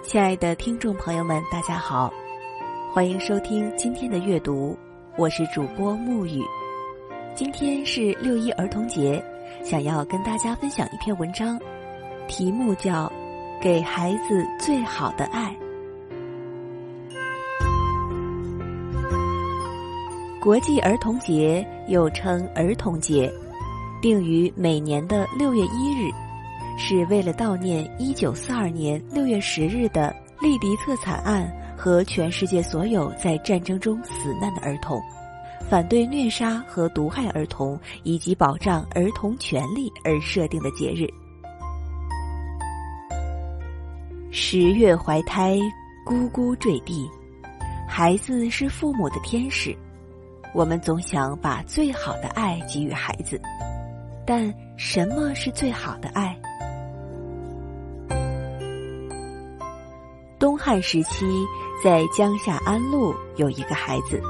亲爱的听众朋友们，大家好，欢迎收听今天的阅读，我是主播沐雨。今天是6·1儿童节，想要跟大家分享一篇文章，题目叫《给孩子最好的爱》。国际儿童节又称儿童节，定于每年的6月1日，是为了悼念1942年6月10日的利迪策惨案和全世界所有在战争中死难的儿童，反对虐杀和毒害儿童以及保障儿童权利而设定的节日。10月怀胎，咕咕坠地，孩子是父母的天使，我们总想把最好的爱给予孩子，但什么是最好的爱？东汉时期，在江夏安陆有一个孩子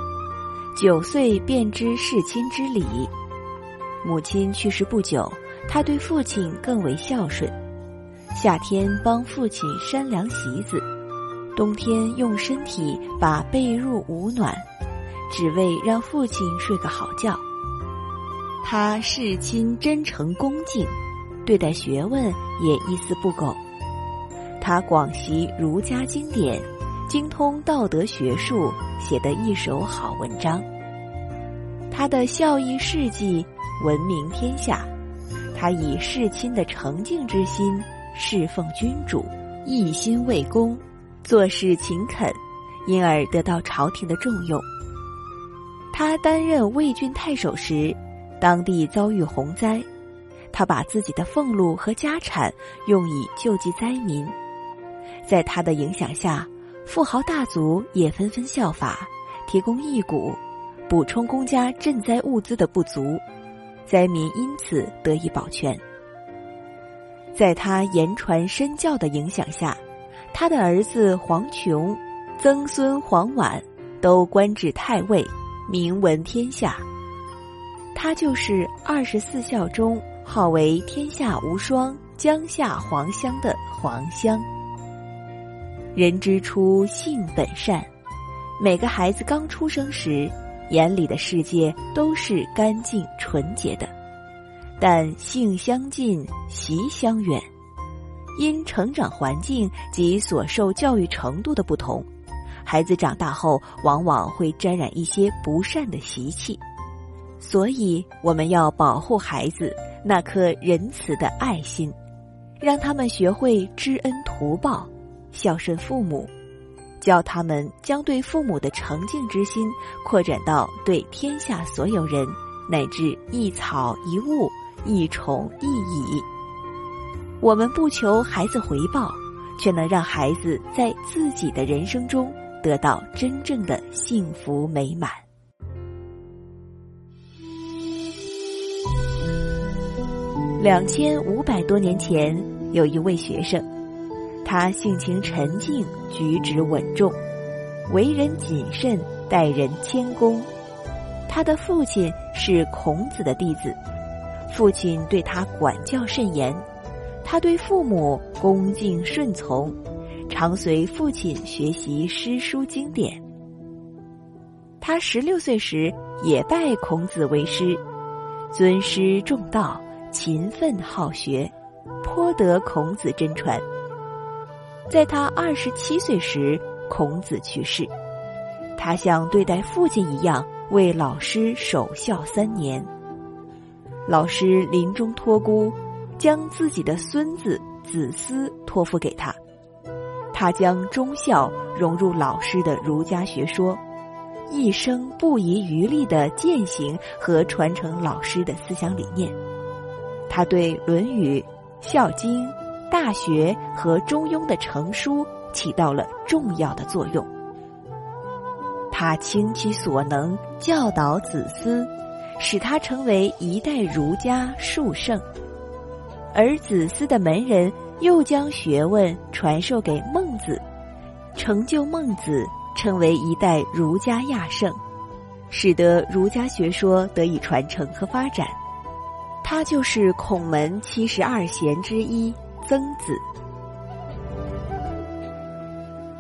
，9岁便知事亲之礼。母亲去世不久，他对父亲更为孝顺。夏天帮父亲扇凉席子，冬天用身体把被褥捂暖，只为让父亲睡个好觉。他事亲真诚恭敬，对待学问也一丝不苟。他广习儒家经典，精通道德学术，写得一手好文章。他的孝义事迹闻名天下，他以事亲的诚敬之心侍奉君主，一心为公，做事勤恳，因而得到朝廷的重用。他担任魏郡太守时，当地遭遇洪灾，他把自己的俸禄和家产用以救济灾民。在他的影响下，富豪大族也纷纷效法，提供义股，补充公家赈灾物资的不足，灾民因此得以保全。在他言传身教的影响下，他的儿子黄琼、曾孙黄婉都官至太尉，名闻天下。他就是24孝中号为天下无双、江夏黄香的黄香。人之初，性本善。每个孩子刚出生时，眼里的世界都是干净纯洁的，但性相近，习相远。因成长环境及所受教育程度的不同，孩子长大后往往会沾染一些不善的习气。所以我们要保护孩子那颗仁慈的爱心，让他们学会知恩图报，孝顺父母，教他们将对父母的诚敬之心扩展到对天下所有人，乃至一草一物、一虫一蚁。我们不求孩子回报，却能让孩子在自己的人生中得到真正的幸福美满。2500多年前，有一位学生，他性情沉静，举止稳重，为人谨慎，待人谦恭。他的父亲是孔子的弟子，父亲对他管教甚严，他对父母恭敬顺从，常随父亲学习诗书经典。他16岁时也拜孔子为师，尊师重道，勤奋好学，颇得孔子真传。在他27岁时，孔子去世，他像对待父亲一样为老师守孝3年。老师临终托孤，将自己的孙子子思托付给他，他将忠孝融入老师的儒家学说，一生不遗余力地践行和传承老师的思想理念。他对《论语》、《孝经》、《大学》和《中庸》的成书起到了重要的作用。他倾其所能教导子思，使他成为一代儒家术圣。而子思的门人又将学问传授给孟子，成就孟子成为一代儒家亚圣，使得儒家学说得以传承和发展。他就是孔门72贤之一曾子。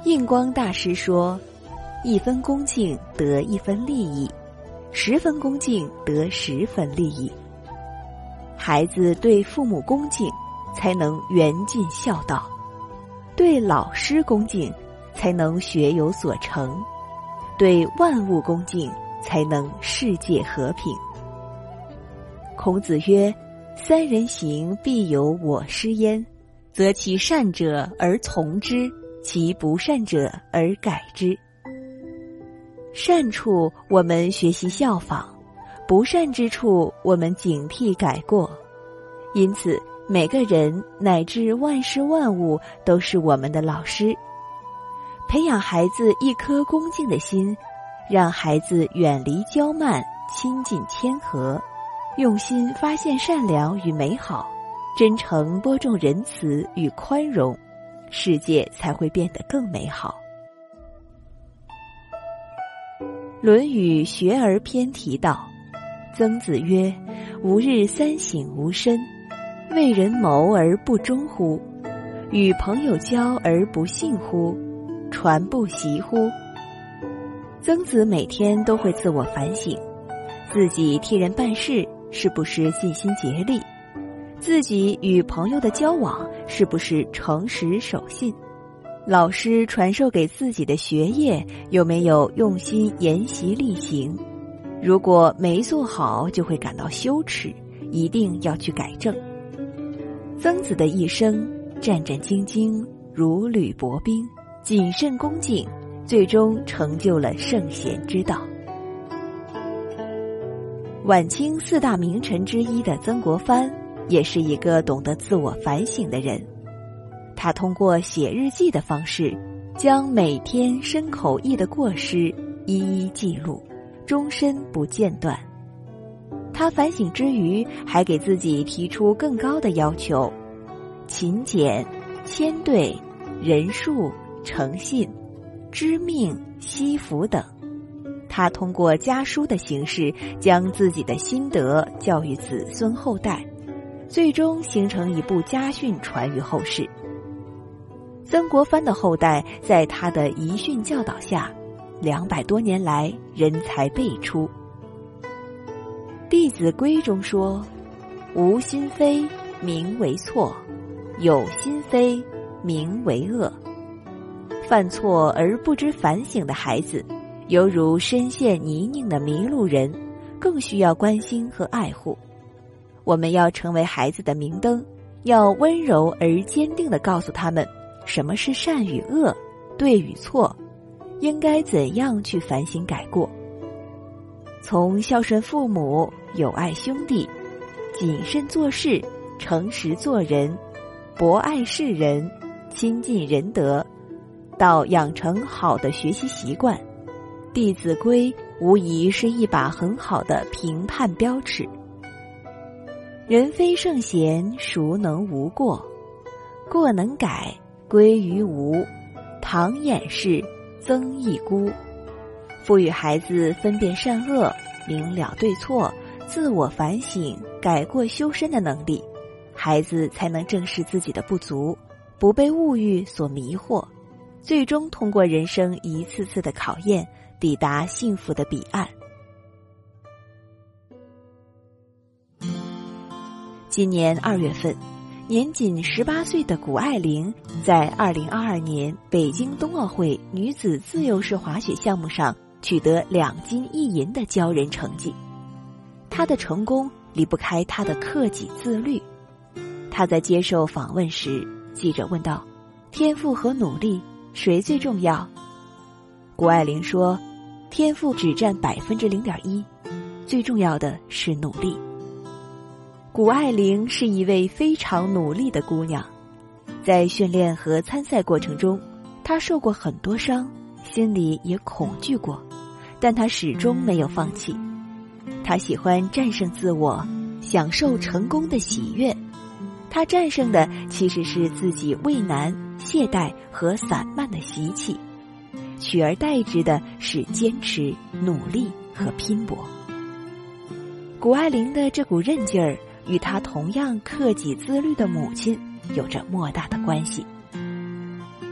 印光大师说，1分恭敬得1分利益，10分恭敬得10分利益。孩子对父母恭敬，才能圆尽孝道；对老师恭敬，才能学有所成；对万物恭敬，才能世界和平。孔子曰：“3人行，必有我师焉，则其善者而从之，其不善者而改之。”善处我们学习效仿，不善之处我们警惕改过。因此，每个人乃至万事万物都是我们的老师。培养孩子一颗恭敬的心，让孩子远离骄慢，亲近谦和，用心发现善良与美好，真诚播种仁慈与宽容，世界才会变得更美好。《论语·学而篇》提到，曾子曰：“吾日3省吾身，为人谋而不忠乎？与朋友交而不信乎？传不习乎？”曾子每天都会自我反省，自己替人办事是不是尽心竭力，自己与朋友的交往是不是诚实守信，老师传授给自己的学业有没有用心研习力行。如果没做好，就会感到羞耻，一定要去改正。曾子的一生战战兢兢，如履薄冰，谨慎恭敬，最终成就了圣贤之道。晚清4大名臣之一的曾国藩，也是一个懂得自我反省的人。他通过写日记的方式，将每天身口意的过失一一记录，终身不间断。他反省之余，还给自己提出更高的要求：勤俭、谦对、仁恕、诚信、知命、惜福等。他通过家书的形式，将自己的心得教育子孙后代，最终形成一部家训传于后世。曾国藩的后代在他的遗训教导下，200多年来人才辈出。《弟子规》中说：“无心非，名为错；有心非，名为恶。”犯错而不知反省的孩子，犹如深陷泥泞的迷路人，更需要关心和爱护。我们要成为孩子的明灯，要温柔而坚定地告诉他们什么是善与恶，对与错，应该怎样去反省改过。从孝顺父母、友爱兄弟、谨慎做事、诚实做人、博爱世人、亲近仁德，到养成好的学习习惯，《弟子规》无疑是一把很好的评判标尺。人非圣贤，孰能无过？过能改，归于无。唐掩饰，曾益孤。赋予孩子分辨善恶、明了对错、自我反省、改过修身的能力，孩子才能正视自己的不足，不被物欲所迷惑，最终通过人生一次次的考验，抵达幸福的彼岸。今年2月份，年仅18岁的谷爱凌在2022年北京冬奥会女子自由式滑雪项目上取得2金1银的骄人成绩。她的成功离不开她的克己自律。她在接受访问时，记者问道：“天赋和努力，谁最重要？”谷爱凌说：“天赋只占0.1%，最重要的是努力。”谷爱凌是一位非常努力的姑娘，在训练和参赛过程中，她受过很多伤，心里也恐惧过，但她始终没有放弃。她喜欢战胜自我，享受成功的喜悦。她战胜的其实是自己畏难、懈怠和散漫的习气，取而代之的是坚持、努力和拼搏。谷爱凌的这股韧劲儿，与她同样克己自律的母亲有着莫大的关系。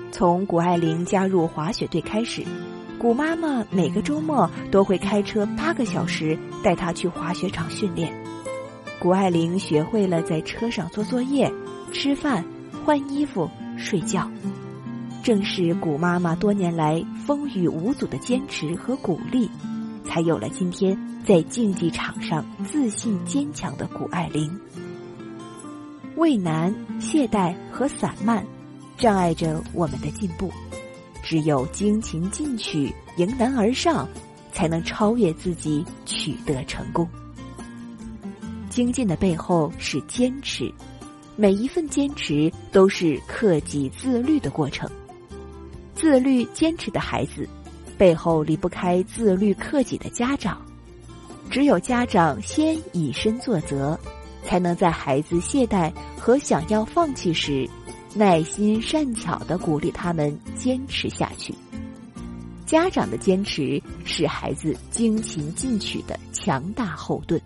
从谷爱凌加入滑雪队开始，谷妈妈每个周末都会开车8个小时带她去滑雪场训练。谷爱凌学会了在车上做作业、吃饭、换衣服、睡觉。正是谷妈妈多年来风雨无阻的坚持和鼓励，才有了今天在竞技场上自信坚强的谷爱凌。畏难、懈怠和散漫障碍着我们的进步，只有精勤进取，迎难而上，才能超越自己，取得成功。精进的背后是坚持，每一份坚持都是克己自律的过程。自律坚持的孩子，背后离不开自律克己的家长。只有家长先以身作则，才能在孩子懈怠和想要放弃时，耐心善巧地鼓励他们坚持下去。家长的坚持是孩子精勤进取的强大后盾。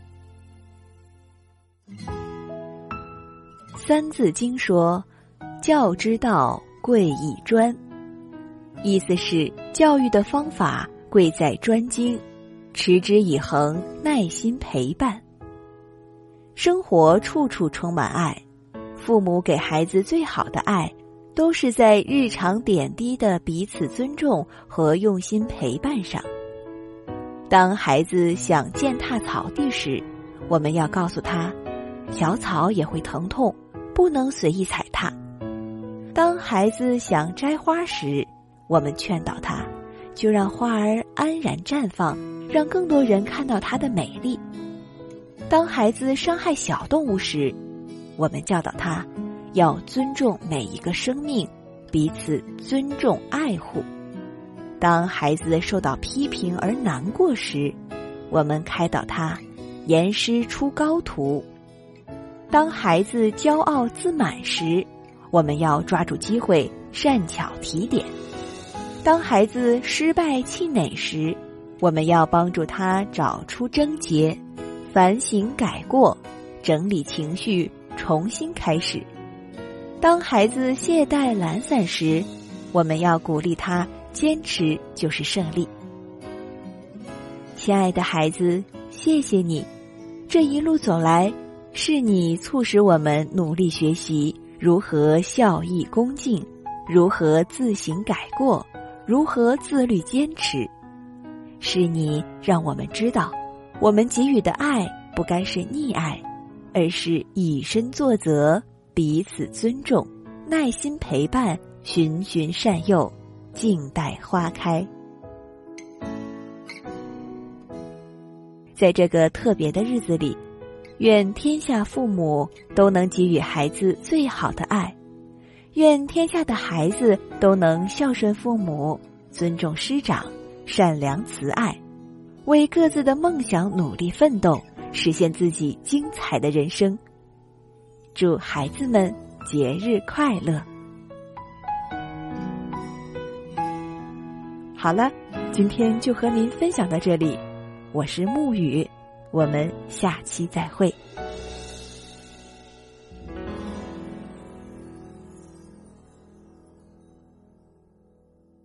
三字经说：教之道，贵以专。意思是教育的方法贵在专精，持之以恒，耐心陪伴。生活处处充满爱，父母给孩子最好的爱，都是在日常点滴的彼此尊重和用心陪伴上。当孩子想践踏草地时，我们要告诉他，小草也会疼痛，不能随意踩踏。当孩子想摘花时，我们劝导他，就让花儿安然绽放，让更多人看到它的美丽。当孩子伤害小动物时，我们教导他要尊重每一个生命，彼此尊重爱护。当孩子受到批评而难过时，我们开导他严师出高徒。当孩子骄傲自满时，我们要抓住机会善巧提点。当孩子失败气馁时，我们要帮助他找出症结，反省改过，整理情绪，重新开始。当孩子懈怠懒散时，我们要鼓励他坚持就是胜利。亲爱的孩子，谢谢你，这一路走来，是你促使我们努力学习如何效益恭敬，如何自省改过，如何自律坚持。是你让我们知道，我们给予的爱不该是溺爱，而是以身作则，彼此尊重，耐心陪伴，循循善诱，静待花开。在这个特别的日子里，愿天下父母都能给予孩子最好的爱，愿天下的孩子都能孝顺父母，尊重师长，善良慈爱，为各自的梦想努力奋斗，实现自己精彩的人生。祝孩子们节日快乐！好了，今天就和您分享到这里，我是沐雨，我们下期再会。